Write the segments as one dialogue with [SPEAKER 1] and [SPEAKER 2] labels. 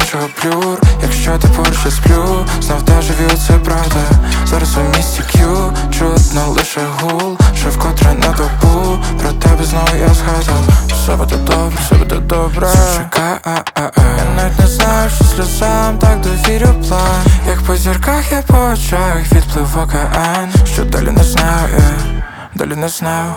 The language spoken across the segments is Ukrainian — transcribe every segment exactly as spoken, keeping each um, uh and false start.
[SPEAKER 1] іншого плюр. Якщо ти поруч, я сплю, знов та живі, це правда. Зараз у місті К'ю чутно лише гул, що вкотре на добу про тебе знову я згадав. Все буде добре, все буде добре. Чекай, я навіть не знаю, що сльозам так довірю план. Як по зірках я по очах відплив океан. Що далі не знаю, yeah, далі не знаю.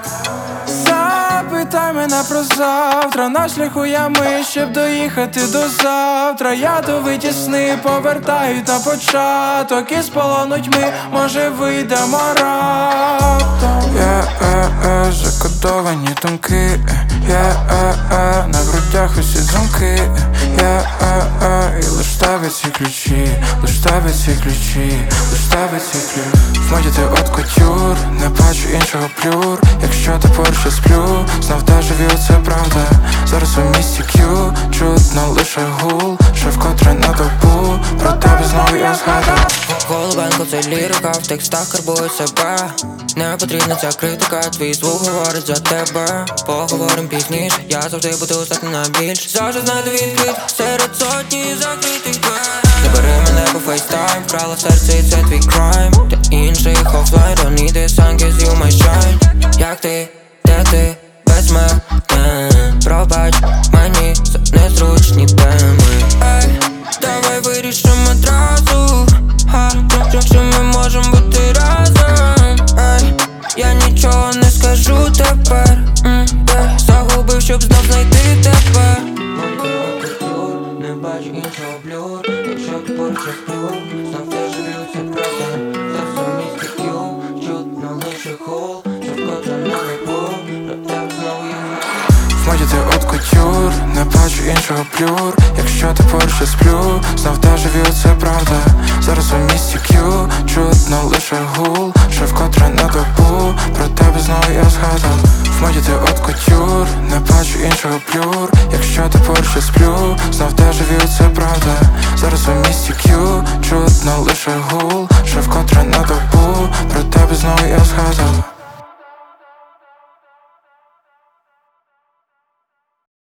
[SPEAKER 1] Запитай мене про завтра, на шляху ями, щоб доїхати до завтра. Ядовиті сни повертають на початок, із полону тьми, може вийдемо раптом. Я, е, е, закодовані думки, я, е, е, на грудях усі замки. Я, е, е, і лиш тебе ці ключі, лиш тебе ці ключі, лиш тебе ці ключі. В моді ти от кутюр, не бачу іншого плюр. Якщо ти поруч, я сплю, знов та живі, це правда. Зараз у місті К'ю чутно лише гул, що вкотре на добу про тебе знову я згадав.
[SPEAKER 2] Голубенко, це лірика, в текстах карбую себе. Не потрібна ця критика, твій звук говорить за тебе. Поговорим пізніше, я завжди буду здатний на більш. Завжди знайду відкрит серед сотні закритих дверей. Не бери мене по фейстайм, вкрала серце і це твій крайм. Та інших офлайн, don't need this song, cause you my shine. Як ти, де ти, без мене? Пробач мені за незручні теми. Ей, давай вирішимо одразу, ха, що ми можемо бути разом. Ей, я нічого не скажу тепер, yeah. Загубив, щоб знов знайти тебе. Не бачу іншого блюр. Якщо ти поруч, я сплю, знов теж живі, це правда. Зараз у місті К'ю чутно лише гул, що вкотре на добу про тебе знову я.
[SPEAKER 1] В моді ти от кутюр, не бачу іншого плюр. Якщо ти поруч, я сплю, знов та живі, це правда. Зараз у місті К'ю чутно лише гул, що вкотре на добу про тебе знову я згадав. В моді ти от кутюр, не бачу іншого плюр. Якщо ти поруч, я сплю, знов та живі, це правда. Зараз у місті К'ю чутно лише гул,